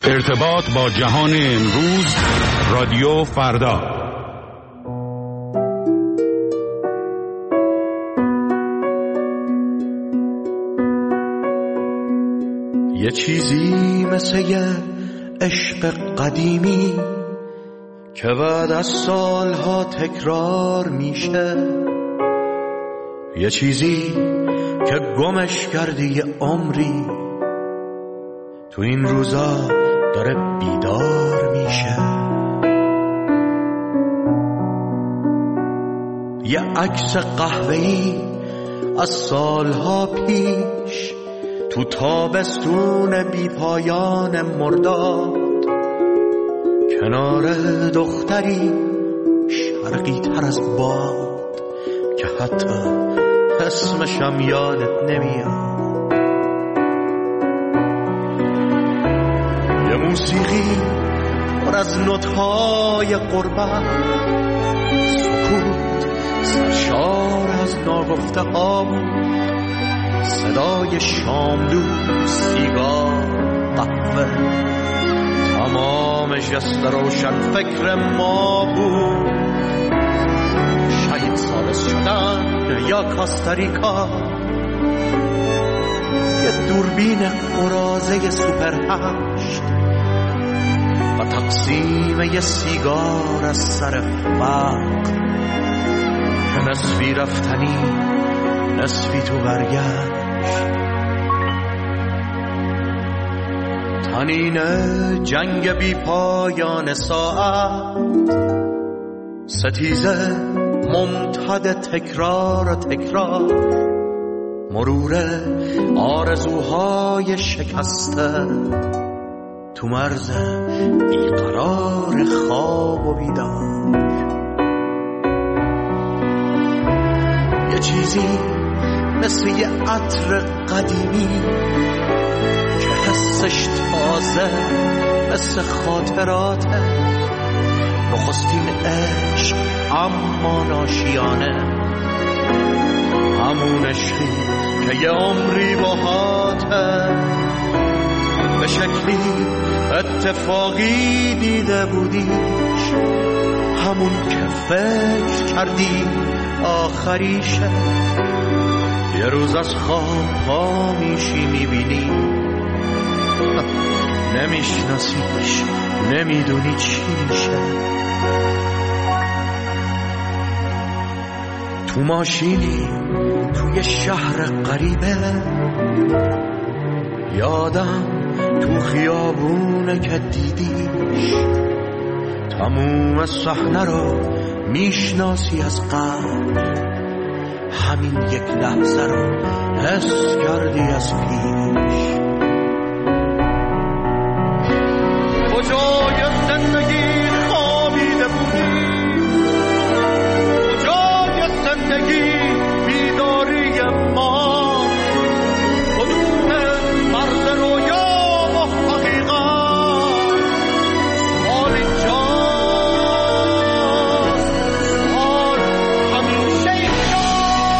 ارتباط با جهان امروز، رادیو فردا. یه چیزی مثل یه عشق قدیمی که بعد از سالها تکرار میشه، یه چیزی که گمش کردی یه عمری، تو این روزا داره بیدار میشه. یه عکس قهوه‌ای از سالها پیش تو تابستون بی پایان مرداد، کنار دختری شرقی تر از باد که حتی اسمشم یادت نمیاد. یه موسیقی پر از نوت‌های غربت، سکوت سرشار از ناگفته ها بود، صدای شاملو، سیگار، قهوه، تمام جست روشن فکر ما بود. شاید ثالث شدن یا کاستاریکا، یه دوربین قراضه سوپر 8 و تقسیم یه سیگار از سر فقر که نصفی رفتنی نصفی تو برگشت. تنین جنگ بی پایان ساعت، ستیزه ممتد تکرار و تکرار، مرور آرزوهای شکسته تو مرز بیقرار خواب و بیدار. یه چیزی مثل یه عطر قدیمی که حسش تازه مثل خاطراته، نخستین عشق اما ناشیانه، همون عشقی که یه عمری باهاته، به شکلی اتفاقی دیده بودیش، همون که فکر کردی آخریشه. یه روز از خواب پا میشی میبینی نمیشناسیش، نمیدونی چی میشه. تو ماشینی توی شهر غریبه، یادم تو خیابونه که دیدیش، تموم صحنه رو میشناسی از قبل، همین یک لحظه رو حس کردی از پیش. کجای زندگی خوابیده بودی، کجای زندگی بیداری ما، کدوم مرز رویا و حقیقت، حال اینجاست، حال همیشه اینجاست.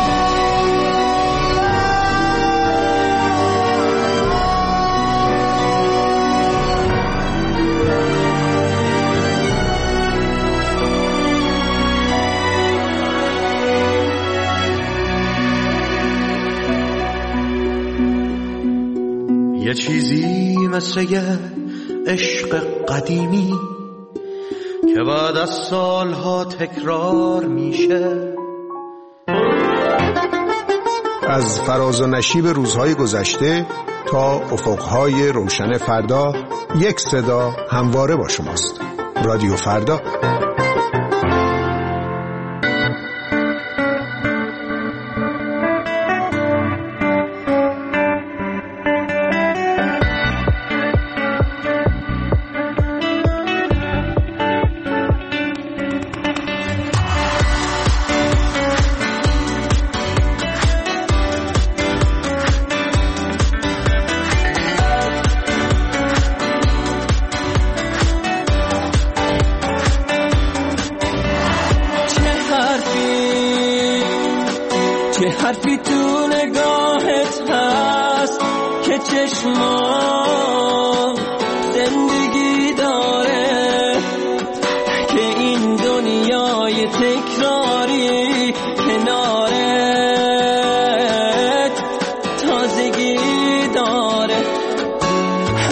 یه چیزی مثل یه عشق قدیمی که بعد از سالها تکرار میشه، از فراز و نشیب روزهای گذشته تا افقهای روشن فردا، یک صدا همواره با شماست. رادیو فردا. چه حرفی تو نگاهت هست که چشما زندگی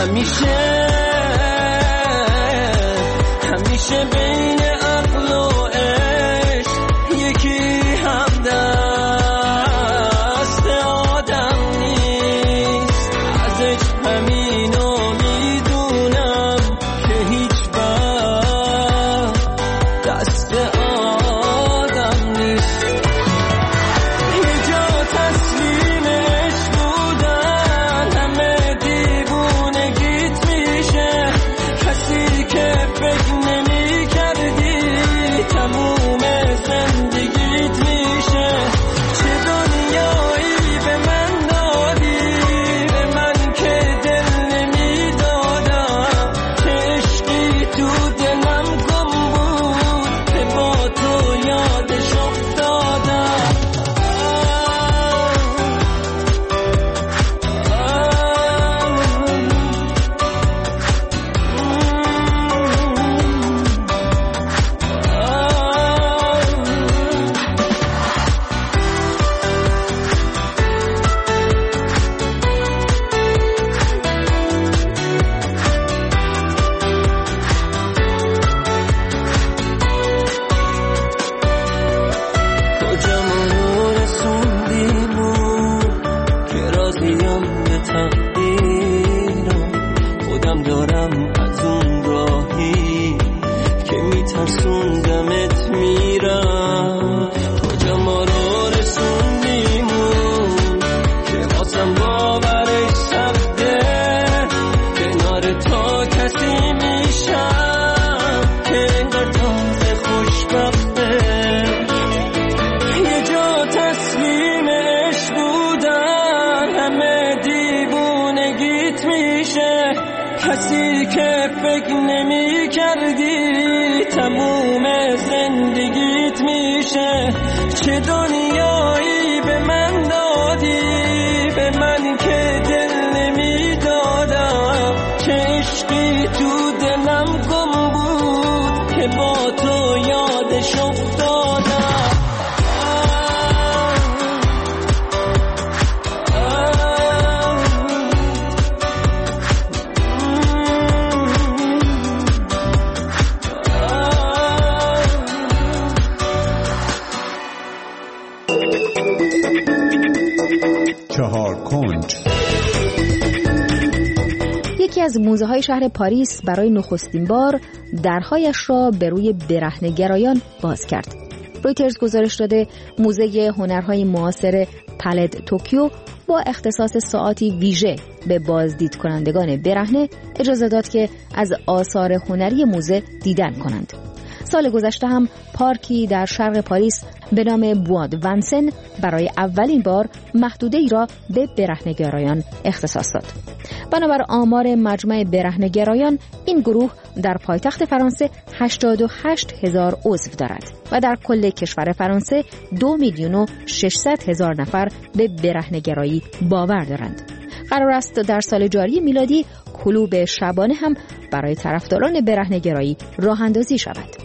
همیشه بین عقل و عشق یکی همدست آدم نیست. ازش همینو میدونم که هیچ وقت دست آدم نیست. یه جا تسلیم عشق بودن همه دیوونگیت میشه. کسی که فکر نمی کردی تموم زندگیت میشه. چه دنیایی به من دادی به من که دل نمی دادم. چه عشقی تو دلم گم بود که با تو یادش افتادم. کجا ما رسوندیمون که راضیم به تقدیرم. خودم دارم از اون راهی که میترسوندمت میرم. کجا ما رو رسوندیمون که واسم باورش سخته. کنار تو کسی میشم که انگار تازه خوشبخته. یه جا تسلیم عشق بودن همه دیوونگیت میشه. کسی که فکر نمی کردی تموم زندگیت میشه. چه دنیایی به من دادی به من که دل نمی دادم. چه عشقی تو دلم گم بود که با تو یادش افتادم. چهار کنج. یکی از موزه‌های شهر پاریس برای نخستین بار درهایش را به روی برهنه‌گرایان باز کرد. رویترز گزارش داده موزه هنرهای معاصر پالد توکیو با اختصاص ساعاتی ویژه به بازدید کنندگان برهنه اجازه داد که از آثار هنری موزه دیدن کنند. سال گذشته هم پارکی در شرق پاریس به نام بواد ونسن برای اولین بار محدوده ای را به برهنه‌گرایان اختصاص داد. بنابر آمار مجمع برهنه‌گرایان این گروه در پایتخت فرانسه 88,000 عضو دارد و در کل کشور فرانسه 2,600,000 نفر به برهنه‌گرایی باور دارند. قرار است در سال جاری میلادی کلوب شبانه هم برای طرفداران برهنه‌گرایی راه اندازی شود.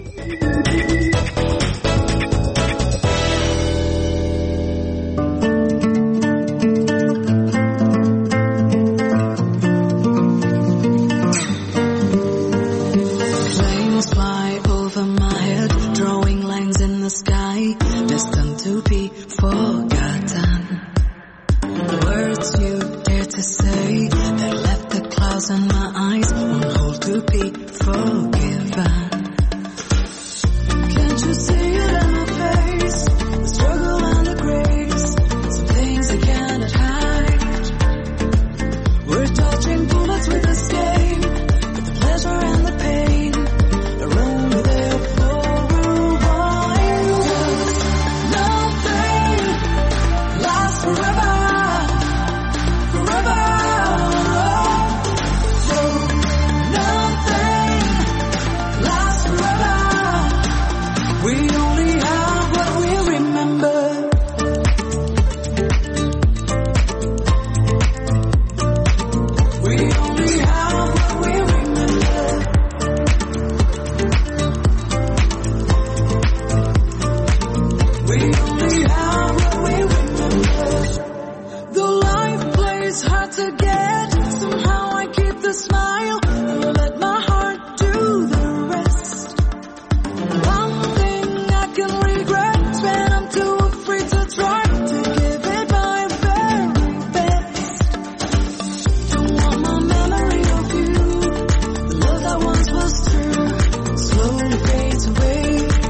to smile and let my heart do the rest. One thing I can regret when I'm too afraid to try to give it my very best. Don't want my memory of you, the love that once was true, slowly fades away.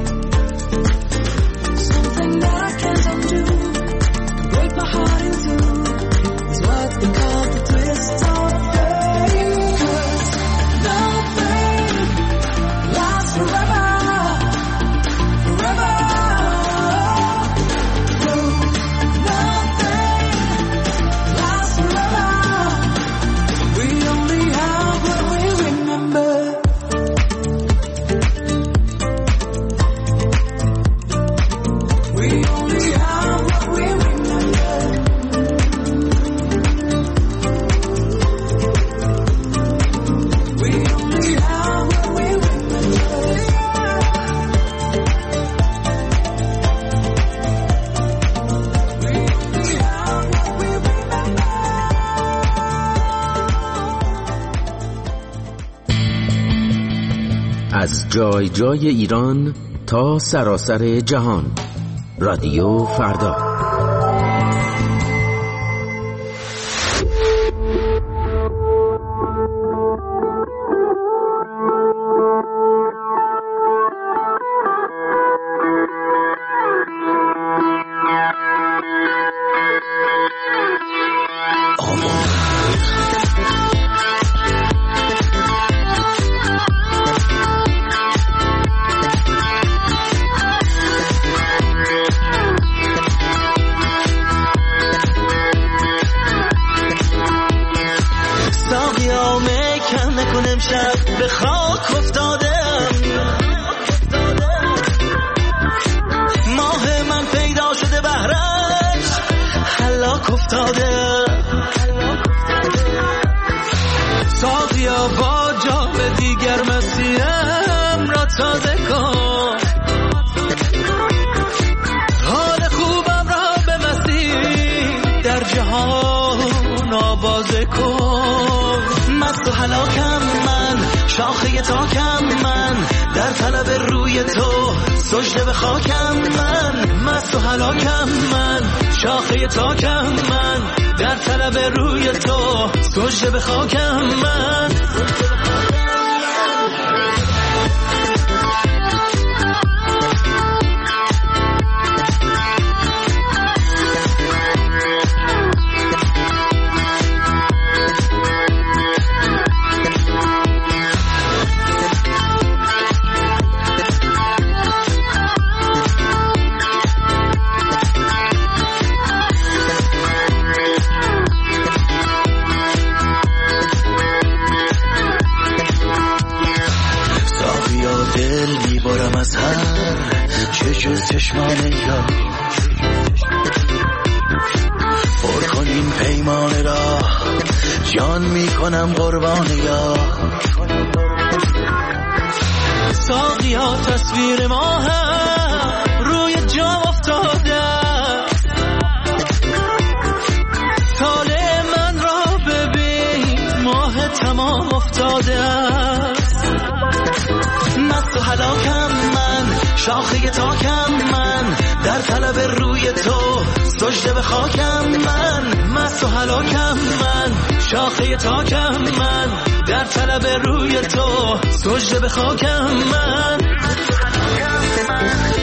Something that I can't undo, break my heart in two, is what they call the twist of fate. 'Cause nothing lasts forever, forever. No, nothing lasts forever. We only have what we remember. We only have what we remember. We only have what we remember. We only have what we remember. از جای جای ایران تا سراسر جهان، رادیو فردا. ساقیا میکن نکن امشب به خاک افتادم. ماه من پیدا شده بهرش هلاک افتاده. ساقیا با جام دیگر مسیحم را تازه کن، حال خوبم را به مسیح در جهان آوازه کن. مست و هلاکم من، شاخه تاکم من، در طلب روی تو سجده به خاکم من. مست و هلاکم من، شاخه تاکم من، در طلب روی تو سجده به خاکم من. دل میبارم از هر چه چشمان یا پر کنیم پیمان را، جان میکنم قربان یا. ساقیا تصویر ما هم روی جام افتاده، طالع من را ببین ماه تمام افتاده. مست و هلاکم من، شاخه تاکم من، در طلب روی تو سجده به خاکم من. مست و هلاکم من، شاخه تاکم من، در طلب روی تو سجده به خاکم من.